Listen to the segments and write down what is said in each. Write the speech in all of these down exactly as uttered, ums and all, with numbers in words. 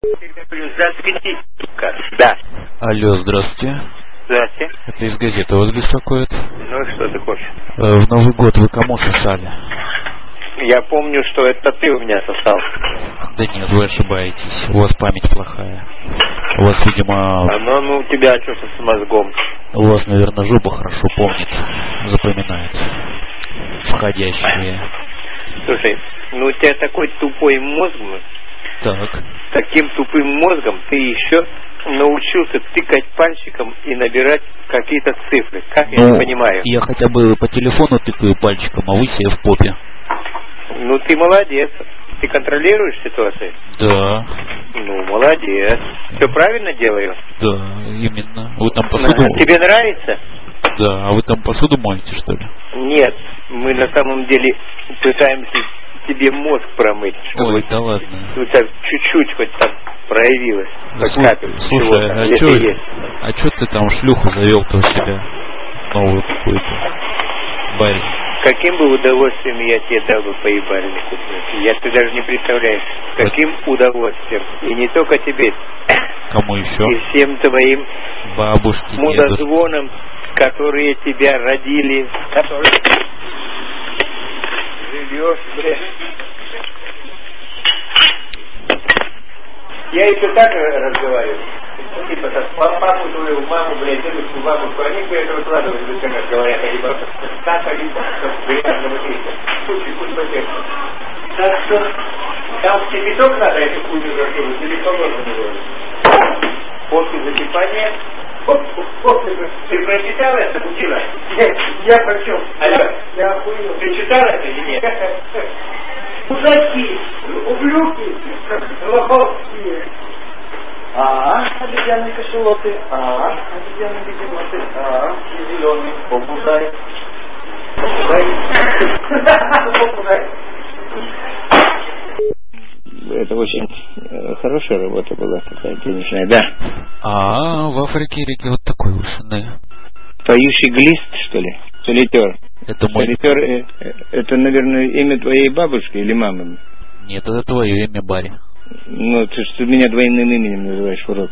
Засвети, сука. Да. Алло, здравствуйте. Здравствуйте. Это из газеты вас беспокоит? Ну что ты хочешь? Э, в Новый год вы кому сосали? Я помню, что это ты у меня сосал. Да нет, вы ошибаетесь. У вас память плохая. У вас, видимо... А ну, ну у тебя что с мозгом? У вас, наверное, жопа хорошо помнит, запоминает. Входящие. Слушай, ну у тебя такой тупой мозг. Так. Таким тупым мозгом ты еще научился тыкать пальчиком и набирать какие-то цифры. Как ну, я не понимаю? Я хотя бы по телефону тыкаю пальчиком, а вы себе в попе. Ну ты молодец. Ты контролируешь ситуацию? Да. Ну, молодец. Все правильно делаю? Да, именно. Вы там посуду... А, тебе нравится? Да, а вы там посуду моете, что ли? Нет, мы на самом деле пытаемся тебе мозг промыть. Ой, да ладно. Ну, так чуть-чуть хоть там проявилось. Хоть Слушай, капель, слушай а что а чё ты там шлюху завел-то у себя? Новую какую-то. Барин. Каким бы удовольствием я тебе дал бы поебальнику? Я ты даже не представляешь, каким удовольствием. И не только тебе. Кому еще? И всем твоим бабушке, мудозвонам, которые тебя родили, которые живешь, блядь. Я еще так разговариваю. Типа, так, папу твою, маму, блядь, дедушку, бабушку, они бы это выкладывали, как говорят, они бы так, они так, примерно вот это. Слушай, пусть потек. Так что, там в кипяток надо эту хуйню закинуть, или положено не говорить. После закипания, оп, оп, ты прочитал это, учила? Нет, я прочел. Алло, я охуел. Ты читал это или нет? Мужики, ублюдки, лоховские. А, обезьяны кошелоты, а, обезьяны бегемоты, а, и зеленый, попутай. Попутай. Это очень э, хорошая работа была, такая денежная, да. А, в Африке реки вот такой вышины. Поющий глист, что ли? Солитер. Это мой... Солитер, э, э, это, наверное, имя твоей бабушки или мамы? Нет, это твое имя, Барри. Ну, ты что меня двойным именем называешь, урод.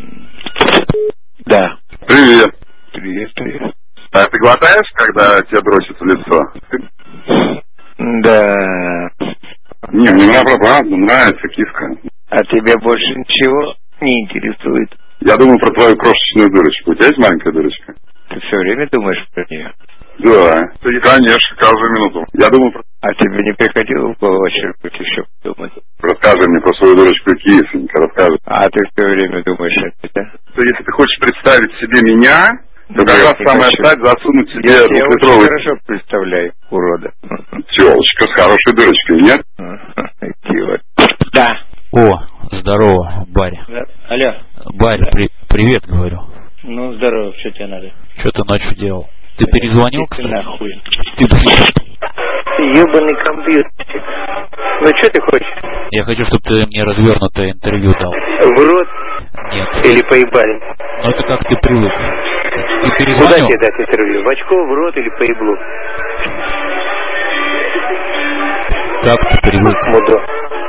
Да. Привет. Привет, привет. А ты глотаешь, когда тебе дрочит в лицо? Да. Не, мне правда нравится киска. А тебя больше ничего не интересует? Я думаю про твою крошечную дырочку. У тебя есть маленькая дырочка? Ты все время думаешь про нее? Да, конечно, каждую минуту. Я думаю про... А тебе не приходило в голову что-нибудь еще подумать? Расскажи мне про свою дырочку кисленько, расскажи. А ты все время думаешь это, да? То если ты хочешь представить себе меня, то как раз самое стать засунуть себе я двухлитровый... Я очень хорошо представляю, урода. Телочка с хорошей дырочкой, нет? Идиот. Да. О, здорово, Барри. Да. Алло. Барри, да. при... привет, говорю. Ну, здорово, что тебе надо? Что ты ночью делал? Ты да перезвонил, кстати? Нахуй. Ты ебаный компьютер. Ну, что ты хочешь? Я хочу, чтобы ты мне развернутое интервью дал. В рот? Нет. Или поебали? Ну, это как ты привык. Ты перезвонил? Куда тебе дать интервью? В очко, в рот или по еблу? Как ты привык? Мудро.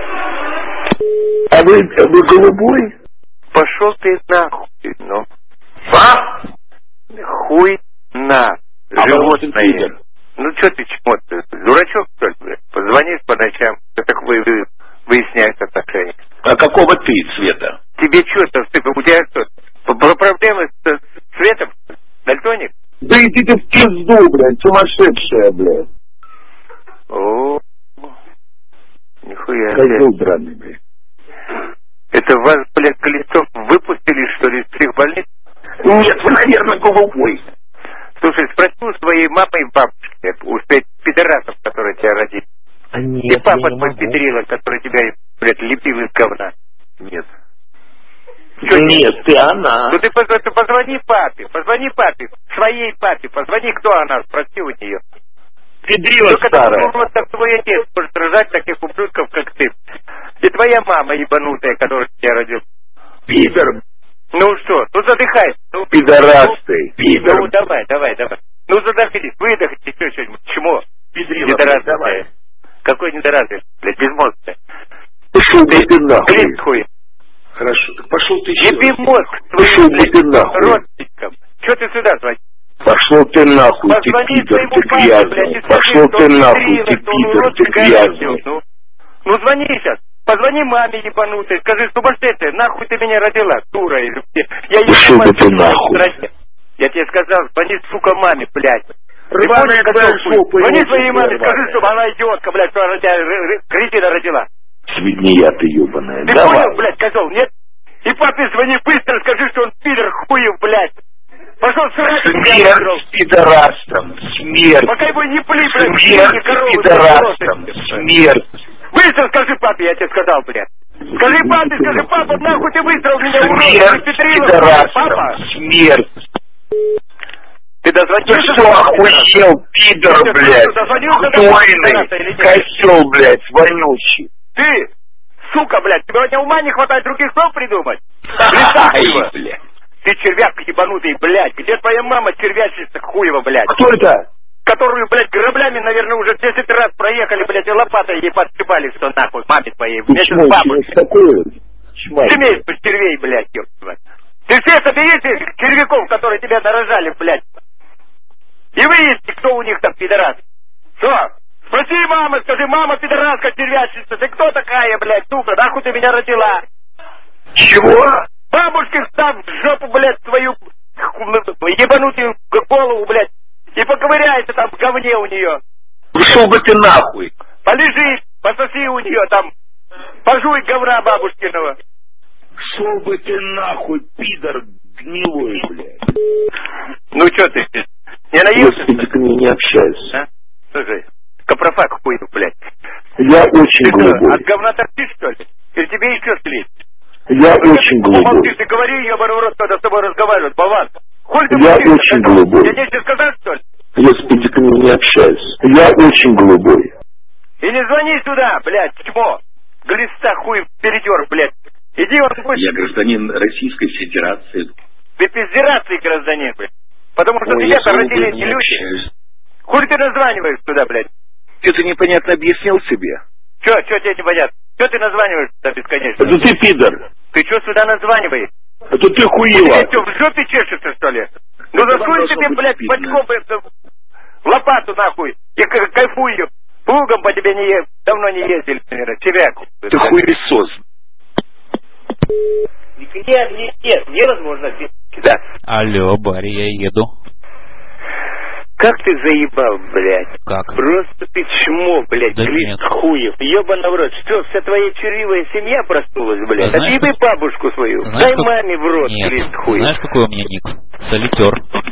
А вы, а вы голубой? Пошел ты нахуй, ну. А? Хуй на. А животное. Ну что ты чмо ты? Дурачок, что ли, блядь? Позвонишь по ночам, что такое вы, выясняешь отношения. А какого ты цвета? Тебе что, ты, у тебя что? Проблемы с, с цветом? Дальтоник? Да иди ты в пизду, блядь, сумасшедшая, блядь. О, нихуя. Козел драный, блядь. Это вас, блядь, Колесцов выпустили, что ли, из психбольниц? Нет, вы, наверное, голубой. Слушай, спроси у своей мамы и бабушки, у пидорасов, которые тебя родили. А нет, и папа твой педрила, который тебя, блядь, лепил из говна. Нет. Что нет, нет, ты она. Ну ты, ты позвони папе, позвони папе, своей папе, позвони, кто она, спроси у нее. Педрила старая. Вот так твой отец может рожать таких ублюдков, как ты. И твоя мама ебанутая, которая тебя родил. Пидор. Ну что, ну задыхай. Ну, Пидорас ну, ты, пидор. Ну давай, давай, давай. Ну задохнись, выдохнись, еще что-нибудь. Чмо? Педрила, блядь, давай. Какой недоразвитый, блядь, безмозглый. Пошел ты нахуй. Клин хуй. пошел ты Еби мозг Пошел твоим, бы блядь, ты нахуй. родственникам. Че ты сюда звонишь? Пошел ты нахуй, ты Позвони пидор, своему ты папе, блядь, грязный. и скажи, Пошел что ты он нахуй, хитрый, ты что он пидор, ты уродчик грязный. родил. Ну, ну звони сейчас. Позвони маме ебанутой, скажи, сумасшедшая, нахуй ты меня родила, дура или где? Я Пошел бы ты нахуй. Я тебе сказал, звони, сука, маме, блядь. Рваная твоя жопа. Звони своей маме, скажи, чтобы она идиотка, блядь, что она тебя кретина родила. Свинья ты ебаная. Ты Давай. понял, блядь, козел, нет? И папе звони быстро, скажи, что он пидор хуев, блядь. Пошел срать, Смерть пидорастам. Смерть. пока его не пли, блядь, Смерть не коровы, пидорастам. блядь, Смерть. быстро скажи папе, я тебе сказал, блядь. Скажи папе, скажи, папа, нахуй ты выстрел меня, урод, Смерть ты петрила, пидорастам. папа. Смерть. Ты Ты дозвонился? что, охуел, пидор, Ты блядь? дозвонился до Хвойный пидораса или нет? козел, блядь, вонючий. Ты, сука, блядь, тебе у тебя ума не хватает других слов придумать? Ай, Хуева. блядь. Ты червяк ебанутый, блядь. Где твоя мама червячница хуева, блядь? Кто это? Которую, блядь, граблями, наверное, уже десять раз проехали, блядь, и лопатой ей подсыпали, что нахуй, маме твоей, вместе с бабушкой. Такое? Чмай. Семейство червей, блядь, ёпта. Ты все соберите червяков, которые тебя дорожали, блядь. И выясни, кто у них там пидорас. Что? Спроси мама, скажи, мама пидораска, червячница, ты кто такая, блядь, сука, нахуй ты меня родила? Чего? Бабушке встав в жопу, блядь, свою ебанутую голову, блядь, и поковыряйся там в говне у нее. Пошел бы ты нахуй. Полежи, пососи у нее там, пожуй говна бабушкиного. Шел бы ты нахуй, пидор гнилой, блядь. Ну что ты, не наелся? Господи, ты мне не общаешься. А? Слушай, капрофак хуй, блядь. Я очень Ты что, голубой. от говна торчишь, что ли? Или тебе еще слить? Я очень голубой. Помолчишь, ты говори, ебаный рот, когда с тобой разговаривают, болван. Хуй ты Я молчишь, очень козел? голубой. Я нечего сказать, что ли? Господи, ты мне не общаешься. Я очень голубой. И не звони сюда, блядь, тьмо. Глиста хуй передер, блядь. Иди вот в Я гражданин Российской Федерации. Ты пиздерации гражданин, блядь. Потому что Ой, тебя я родили долго эти не люди. общаюсь. Хуй ты названиваешь туда, блядь. Ты непонятно объяснил себе? Че, че тебе непонятно? Че ты названиваешь туда бесконечно? Это ты пидор. Ты что сюда названиваешь? Это ты Тебе хуила. что, в жопе чешется, что ли? Ну Это засунь должно себе, быть блядь, видно. пачком, блядь, лопату нахуй. Я к- кайфую. Плугом по тебе не е... давно не ездили, наверное, червяку. Ты хуесос. Нет, нет, нет, невозможно. Да. Алло, Барри, я еду. Как ты заебал, блядь? Как? Просто ты чмо, блядь, Да глист нет. хуев. Ёбаный в рот. Что, вся твоя чуривая семья проснулась, блядь? Да знаешь, Отъеби бабушку свою. Знаешь, Дай как- маме в рот, Нет, глист хуев. знаешь, какой у меня ник? Солитер.